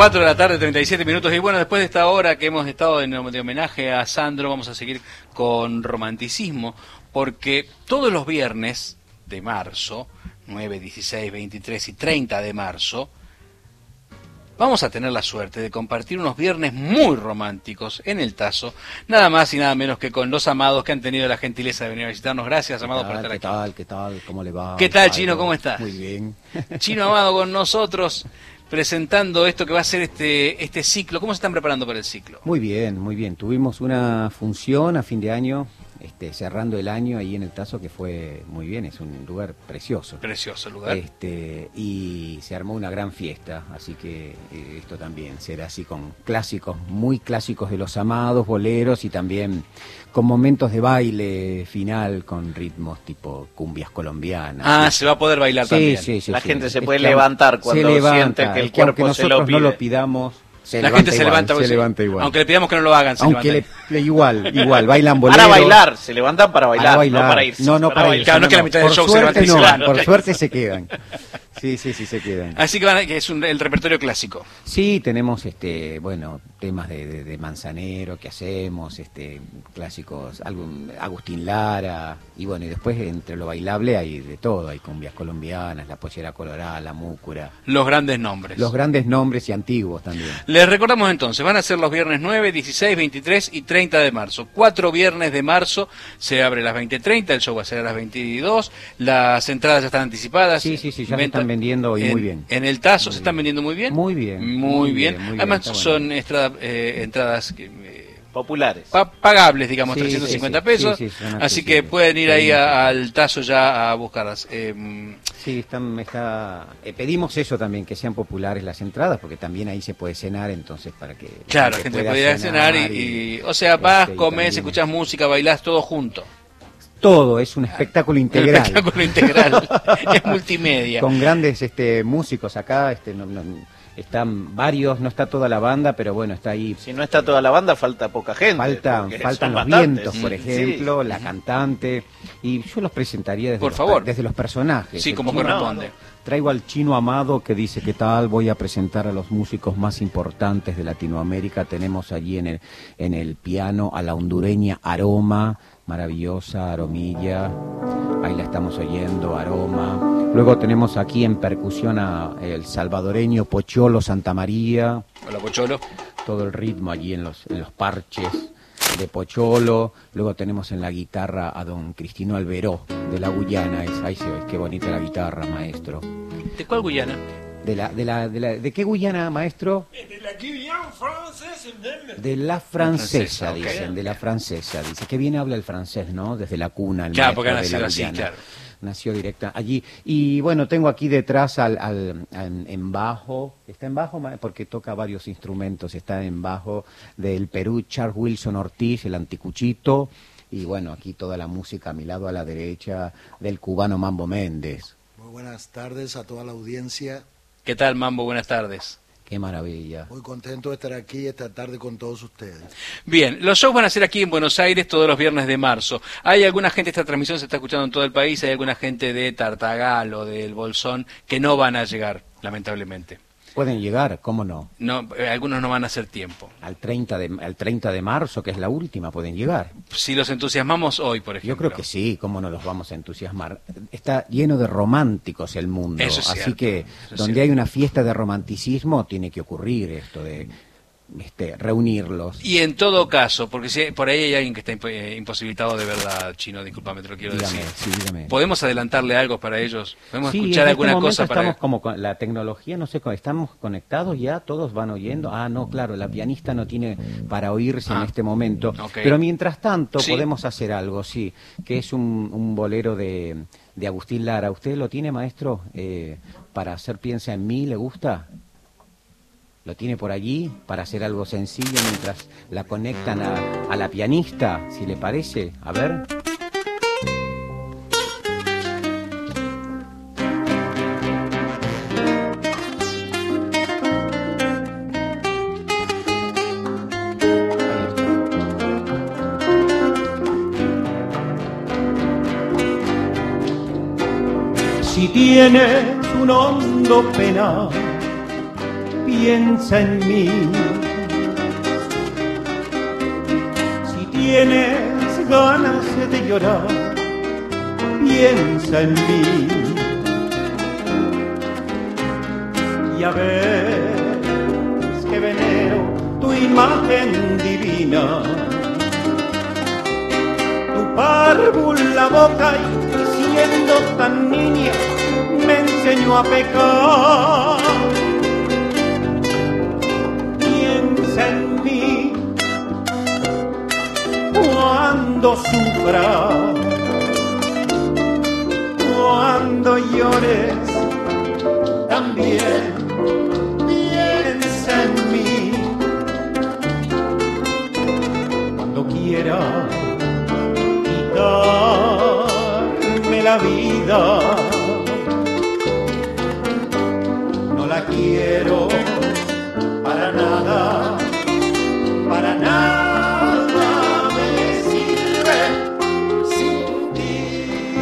4 de la tarde, 37 minutos. Y bueno, después de esta hora que hemos estado de homenaje a Sandro, vamos a seguir con romanticismo, porque todos los viernes de marzo, 9, 16, 23 y 30 de marzo, vamos a tener la suerte de compartir unos viernes muy románticos en el Tazo, nada más y nada menos que con los amados que han tenido la gentileza de venir a visitarnos. Gracias, Amado, por estar aquí. ¿Qué tal? ¿Cómo le va? ¿Qué tal, Chino? ¿Cómo estás? Muy bien. Chino Amado con nosotros, presentando esto que va a ser este ciclo. ¿Cómo se están preparando para el ciclo? Muy bien, muy bien. Tuvimos una función a fin de año, cerrando el año ahí en el Tazo, que fue muy bien. Es un lugar precioso. Precioso el lugar. Y se armó una gran fiesta, así que esto también será así con clásicos, muy clásicos de los amados, boleros, y también con momentos de baile final con ritmos tipo cumbias colombianas. Ah, ¿sí? Se va a poder bailar también. Sí, la gente se puede levantar cuando siente que el cuerpo nosotros se lo pide. No lo pidamos. La gente se levanta igual. Aunque le pidamos que no lo hagan, igual, bailan boleros. Para bailar, se levantan para bailar, no para irse. No para irse. Claro, no es que la mitad del show se levanten y se van. Por suerte se quedan. Sí, se quedan. Así que es el repertorio clásico. Sí, tenemos temas de Manzanero que hacemos, clásicos, Agustín Lara, y bueno, y después entre lo bailable hay de todo, hay cumbias colombianas, la pollera colorada, la múcura. Los grandes nombres. Los grandes nombres y antiguos también. Les recordamos entonces, van a ser los viernes 9, 16, 23 y 30 de marzo. 4 viernes de marzo, se abre a las 20:30, el show va a ser a las 22, las entradas ya están anticipadas. Sí, ya se están vendiendo y muy bien. En el Tazo muy se están vendiendo muy bien. Muy bien. Muy bien. Además son entradas populares. Pagables, digamos, 350 pesos. Así que pueden ir ahí al Tazo ya a buscarlas. Sí, pedimos eso también, que sean populares las entradas, porque también ahí se puede cenar, entonces para que... Claro, la gente puede ir a cenar o sea, vas, comes, escuchás música, bailás todo junto. Todo, es un espectáculo integral. Un espectáculo integral, es multimedia. Con grandes músicos acá, están varios, no está toda la banda, pero bueno, está ahí. Si no está toda la banda, falta poca gente. Faltan los vientos, por ejemplo, la cantante, y yo los presentaría desde los personajes. Sí, como corresponde. Traigo al Chino Amado, que dice: ¿qué tal? Voy a presentar a los músicos más importantes de Latinoamérica. Tenemos allí en el piano a la hondureña Aroma, maravillosa Aromilla, ahí la estamos oyendo, Aroma. Luego tenemos aquí en percusión a el salvadoreño Pocholo Santamaría. Hola, Pocholo. Todo el ritmo allí en los parches de Pocholo. Luego tenemos en la guitarra a don Cristino Alberó, de la Guyana. Ahí se ve, qué bonita la guitarra, maestro. ¿De cuál Guyana? ¿De qué Guyana, maestro? De la Guyana francesa. De la francesa, dicen, okay. De la francesa, dice. Qué bien habla el francés, ¿no? Desde la cuna, el claro, porque maestro ha de nacido la Guyana. así, claro. Nació directa allí. Y bueno, tengo aquí detrás en bajo, está en bajo porque toca varios instrumentos, está en bajo del Perú, Charles Wilson Ortiz, el anticuchito, y bueno, aquí toda la música a mi lado a la derecha del cubano Mambo Méndez. Muy buenas tardes a toda la audiencia. ¿Qué tal, Mambo? Buenas tardes. Qué maravilla. Muy contento de estar aquí esta tarde con todos ustedes. Bien, los shows van a ser aquí en Buenos Aires todos los viernes de marzo. Hay alguna gente, esta transmisión se está escuchando en todo el país, hay alguna gente de Tartagal o del Bolsón que no van a llegar, lamentablemente. Pueden llegar, ¿cómo no? No, algunos no van a hacer tiempo. Al 30 de marzo, que es la última, pueden llegar. Si los entusiasmamos hoy, por ejemplo. Yo creo que sí, ¿cómo no los vamos a entusiasmar? Está lleno de románticos el mundo, eso es así cierto, que donde hay una fiesta de romanticismo tiene que ocurrir esto de reunirlos. Y en todo caso, porque si por ahí hay alguien que está imposibilitado de verdad, Chino, discúlpame, te lo quiero decir. Sí, dígame. ¿Podemos adelantarle algo para ellos? ¿Podemos escuchar en alguna este cosa para estamos como con la tecnología, no sé, estamos conectados ya, todos van oyendo. Ah, no, claro, la pianista no tiene para oírse en este momento. Okay. Pero mientras tanto ¿sí? Podemos hacer algo, sí, que es un bolero de Agustín Lara. ¿Usted lo tiene, maestro? Para hacer Piensa en mí, ¿le gusta? ¿Lo tiene por allí para hacer algo sencillo mientras la conectan a la pianista, si le parece? A ver. Si tienes un hondo penal, piensa en mí. Si tienes ganas de llorar, piensa en mí. Ya ves que venero tu imagen divina, tu párvula boca y siendo tan niña me enseñó a pecar. Piensa en mí cuando sufra, cuando llores también. Piensa en mí cuando quiera quitarme la vida. No la quiero para nada, para nada me sirve sin ti.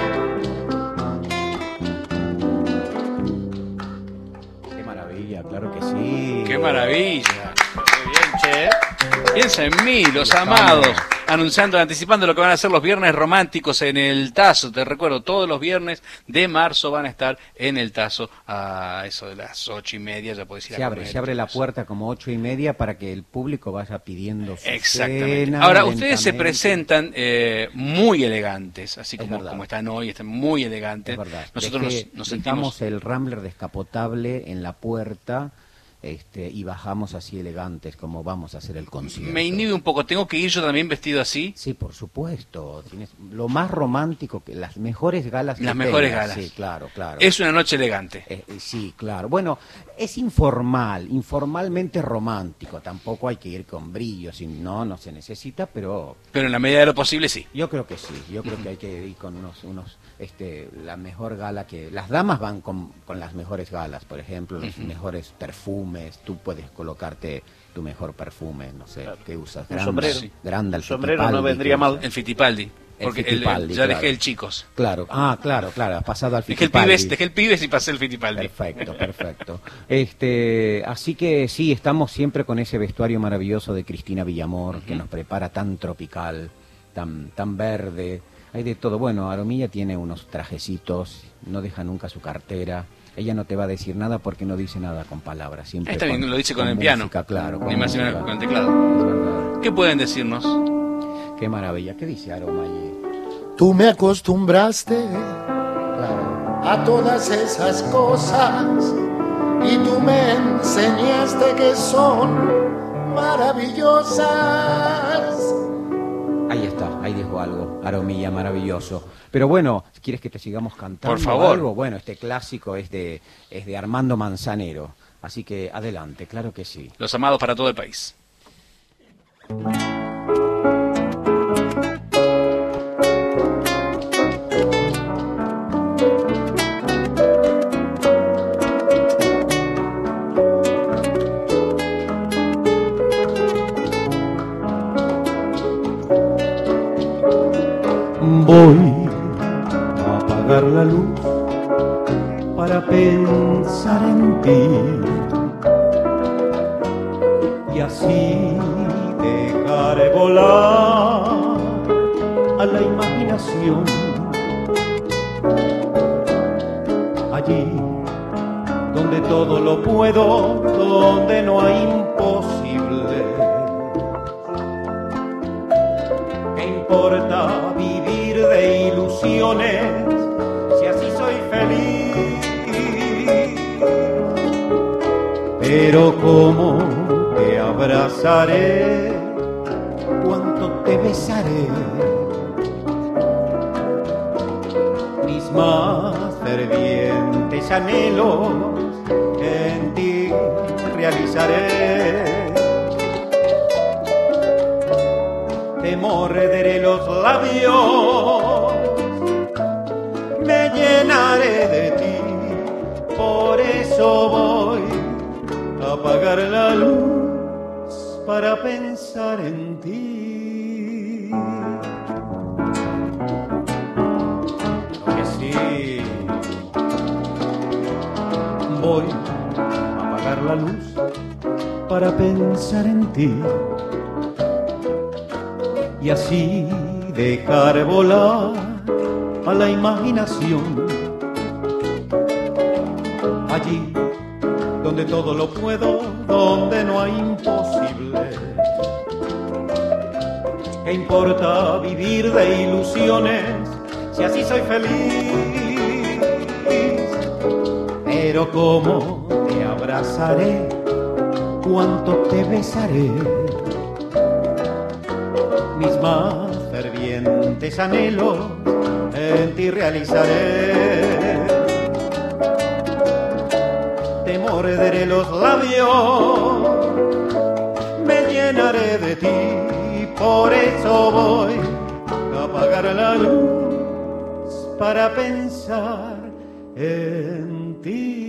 Qué maravilla, claro que sí. ¡Qué maravilla! Muy bien, che. Piensa en mí, los amados, anunciando, anticipando lo que van a ser los viernes románticos en el Tazo. Te recuerdo, todos los viernes de marzo van a estar en el Tazo a eso de las 8:30, ya podés ir a comer. Se abre la puerta como 8:30 para que el público vaya pidiendo su Exactamente. cena. Ahora, ustedes se presentan muy elegantes, así como están hoy, están muy elegantes. Es verdad. Nosotros nos sentimos... el Rambler descapotable en la puerta. Y bajamos así elegantes como vamos a hacer el concierto. Me inhibe un poco, ¿tengo que ir yo también vestido así? Sí, por supuesto. Tienes lo más romántico, que las mejores galas que Las mejores tengas. galas. Sí, claro. Es una noche elegante. Sí, claro. Bueno, es informalmente romántico. Tampoco hay que ir con brillo, no se necesita, pero... Pero en la medida de lo posible, sí. Yo creo que sí, yo creo que hay que ir con la mejor gala que... Las damas van con las mejores galas, por ejemplo, los mejores perfumes. Tú puedes colocarte tu mejor perfume, no sé, claro. ¿Qué usas? Un sombrero. Sí. Grande, el sombrero no vendría mal. El Fittipaldi. Porque ya dejé el Chicos. Claro, claro, has pasado al Fittipaldi. Dejé el Pibes y pasé el Fittipaldi. Perfecto. Así que sí, estamos siempre con ese vestuario maravilloso de Cristina Villamor, que nos prepara tan tropical, tan verde. Hay de todo. Bueno, Aromilla tiene unos trajecitos, no deja nunca su cartera. Ella no te va a decir nada porque no dice nada con palabras. Siempre está bien, lo dice con el música, piano. Claro. Ni más ni menos con el teclado. Es verdad. ¿Qué pueden decirnos? Qué maravilla. ¿Qué dice Aroma allí? Tú me acostumbraste Claro. a todas esas cosas y tú me enseñaste que son maravillosas. Ahí está, ahí dijo algo, Aromilla, maravilloso. Pero bueno, ¿quieres que te sigamos cantando? Por favor. Algo? Bueno, este clásico es de Armando Manzanero, así que adelante, claro que sí. Los amados para todo el país. Voy a apagar la luz para pensar en ti y así dejaré volar a la imaginación. Allí donde todo lo puedo, donde no hay imposible. ¿Qué importa vivir de ilusiones si así soy feliz? Pero cómo te abrazaré, cuánto te besaré, mis más fervientes anhelos en ti realizaré. Te morderé los labios, me llenaré de ti, por eso voy a apagar la luz para pensar en ti. Que sí, voy a apagar la la luz para pensar en ti y así dejar volar a la imaginación. Allí donde todo lo puedo, donde no hay imposible. ¿Qué importa vivir de ilusiones si así soy feliz? Pero cómo te abrazaré, cuánto te besaré, mis más fervientes anhelos en ti realizaré. Te morderé los labios, me llenaré de ti, por eso voy a apagar la luz para pensar en ti.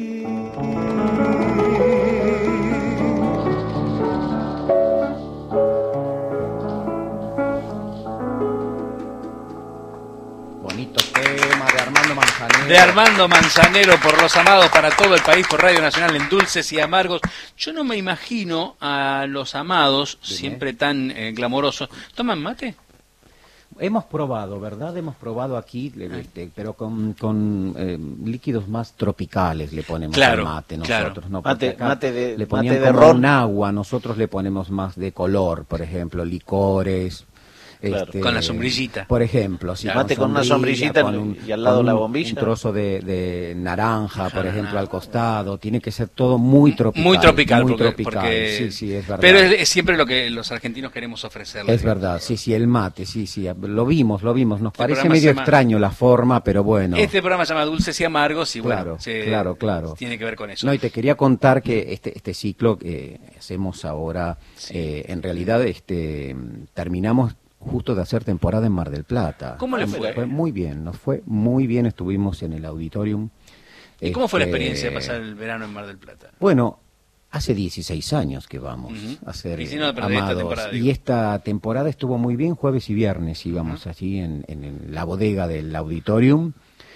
Bonito tema de Armando Manzanero. De Armando Manzanero, por Los Amados, para todo el país, por Radio Nacional, en Dulces y Amargos. Yo no me imagino a Los Amados, siempre tan glamorosos. ¿Toman mate? Hemos probado, ¿verdad? Hemos probado aquí, pero con líquidos más tropicales le ponemos Claro, al mate claro. nosotros. ¿No? Mate- Porque acá mate de- le ponían mate de como ron. un agua, nosotros le ponemos más de color, por ejemplo, licores. Claro. Con la sombrillita. Por ejemplo, sí, Mate con una sombrillita con y al lado con la un- bombilla. Un trozo de naranja, por ejemplo, al costado. Tiene que ser todo muy tropical. Muy tropical, muy porque, tropical. porque- Sí, sí, es verdad. Pero es siempre lo que los argentinos queremos ofrecerles. Es verdad, sí, el mate, sí, lo vimos. Nos parece programa medio se llama- extraño la forma, pero bueno. Este programa se llama Dulces y Amargos y bueno, Claro. tiene que ver con eso. No, y te quería contar que este ciclo que hacemos ahora, Sí. en realidad terminamos justo de hacer temporada en Mar del Plata. ¿Cómo le fue? Muy bien, nos fue muy bien, estuvimos en el auditorium. ¿Y cómo fue la Este, experiencia de pasar el verano en Mar del Plata? Bueno, hace 16 años que vamos Ujú. a hacer Y si no, pero de esta Amados. temporada, Y digo. esta temporada estuvo muy bien, jueves y viernes íbamos allí en la bodega del auditorium,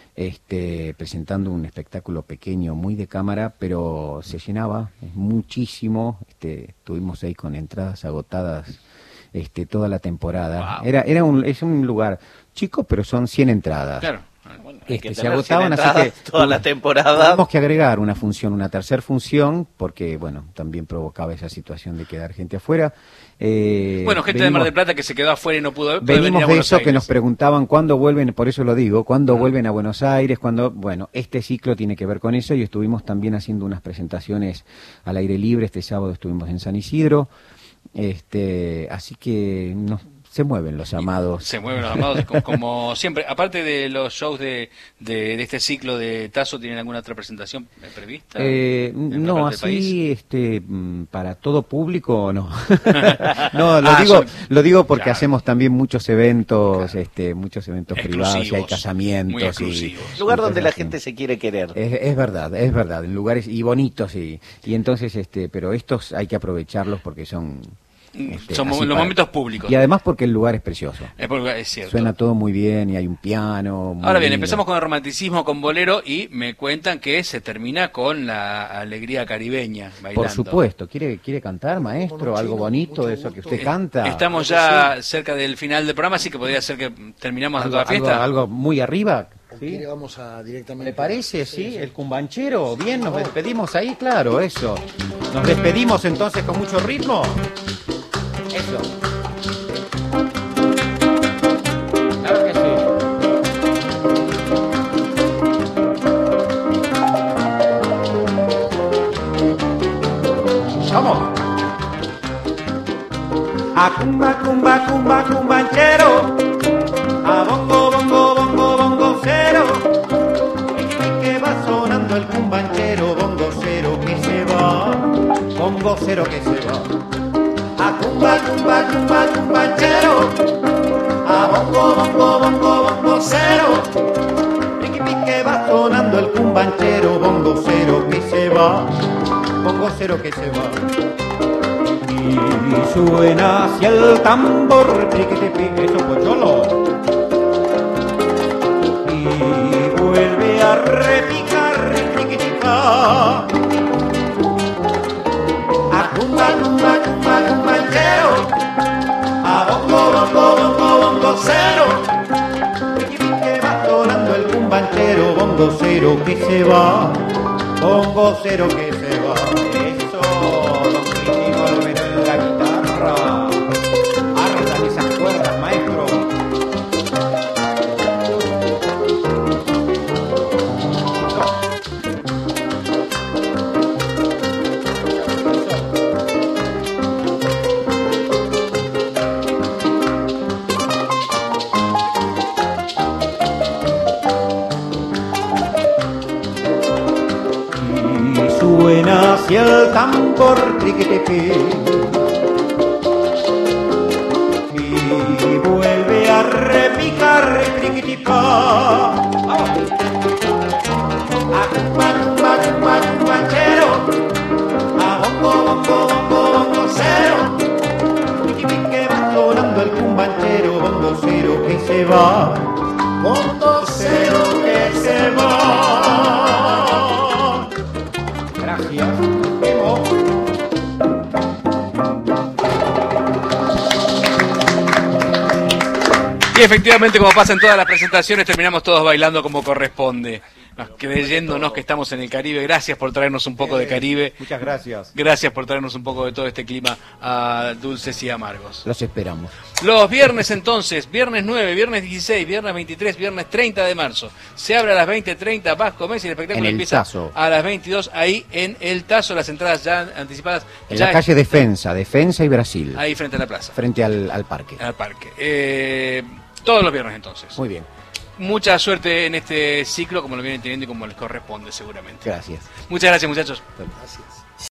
presentando un espectáculo pequeño, muy de cámara, pero se llenaba muchísimo. Estuvimos ahí con entradas agotadas toda la temporada. Wow. Es un lugar chico, pero son 100 entradas. Claro. Hay que Se tener agotaban, 100 así entradas que toda la temporada. tuvimos que agregar una función, una tercera función, porque bueno, también provocaba esa situación de quedar gente afuera. Bueno, gente de Mar del Plata que se quedó afuera y no pudo puede venir Venimos a de Buenos eso que Aires. nos preguntaban cuándo vuelven, por eso lo digo, cuándo vuelven a Buenos Aires, bueno, este ciclo tiene que ver con eso y estuvimos también haciendo unas presentaciones al aire libre. Este sábado estuvimos en San Isidro, así que se mueven los Amados. Se mueven los Amados como siempre. Aparte de los shows de este ciclo de Tazo, ¿tienen alguna otra presentación prevista? en otra No, parte del país? así para todo público no. No, Ah, lo digo porque claro. hacemos también muchos eventos, muchos eventos privados, y hay Exclusivos, muy casamientos exclusivos. Lugar donde la así. gente se quiere querer. Es verdad, en lugares y bonitos y entonces pero estos hay que aprovecharlos porque son Son así los momentos públicos. y además porque el lugar es precioso. Es cierto. Suena todo muy bien y hay un piano. muy Ahora bien, lindo. empezamos con el romanticismo, con bolero, y me cuentan que se termina con la alegría caribeña, bailando. Por supuesto, ¿quiere cantar, maestro? Bueno, algo chino, bonito mucho de eso que gusto. usted canta. Estamos ya cerca del final del programa, así que podría ser que terminamos algo, toda la fiesta. algo muy arriba. ¿O ¿Sí? quiere vamos a directamente? ¿Le parece? Sí, el cumbanchero. Bien, nos despedimos ahí, claro, eso. Nos despedimos entonces con mucho ritmo. Eso. Claro que sí. Vamos. A cumba, cumba, cumba, cumbanchero. A bongo, bongo, bongo, bongo cero. Que va sonando el cumbanchero, bongo cero que se va. Bongo cero que se va. A cumba, cumba, cumba, cumbanchero. A bongo, bongo, bongo, bongo cero. Que va sonando el cumbanchero, bongo cero que se va. Bongo cero que se va. Y suena hacia el tambor, triqui-tiqui, eso pocholo. Y vuelve a repicar, triqui-tica. bongo cero que se va, bongo cero que se va. Eso, don Cristina al meter la guitarra, ardan esas cuerdas, maestro. Suena hacia el tambor triquitepe y vuelve a repicar triquitipa. A cumbanchero, a bongo cero, que va sonando el cumbanchero, bongo cero que se va, bongo cero que se va. Gracias. Nos vemos. Y efectivamente, como pasa en todas las presentaciones, terminamos todos bailando como corresponde, creyéndonos que estamos en el Caribe. Gracias por traernos un poco de Caribe. Muchas gracias. Gracias por traernos un poco de todo este clima dulces y amargos. Los esperamos. Los viernes entonces, viernes 9, viernes 16, viernes 23, viernes 30 de marzo. Se abre a las 20:30, Vasco Messi, el espectáculo En el empieza Tazo. a las 22, ahí en el Tazo, las entradas ya anticipadas. En ya la calle Defensa y Brasil, ahí frente a la plaza, frente al parque. al parque. Todos los viernes entonces. Muy bien, Mucha suerte en este ciclo, como lo vienen teniendo y como les corresponde seguramente. gracias. Muchas gracias, muchachos. Gracias.